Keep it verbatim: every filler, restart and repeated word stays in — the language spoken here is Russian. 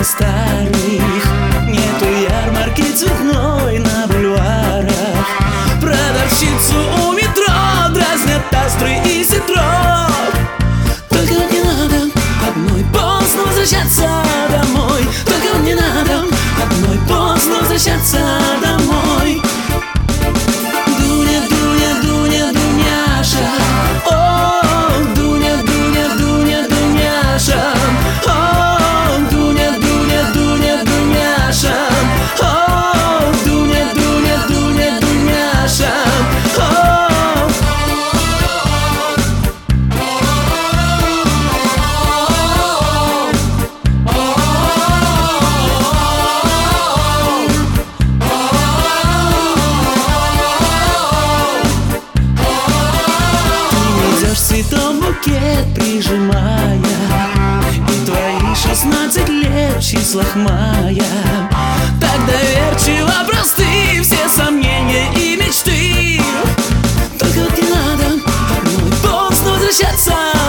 на старых. Нету ярмарки цветной на бульварах. Продавщицу у метро дразнят астры и ситро. Только вот не надо одной поздно возвращаться домой. Только вот не надо одной поздно возвращаться домой. Дуня, Дуня, Дуня, Дуняша. О, Дуня, Дуня, Дуня, Дуняша. О, Дуня, Дуня, Дуня, Дуняша. О, Дуня, Дуня, Дуня, Дуняша. Цветом букет прижимая, и твои шестнадцать лет в числах мая. Так доверчиво просты все сомнения и мечты. Только вот не надо одной поздно возвращаться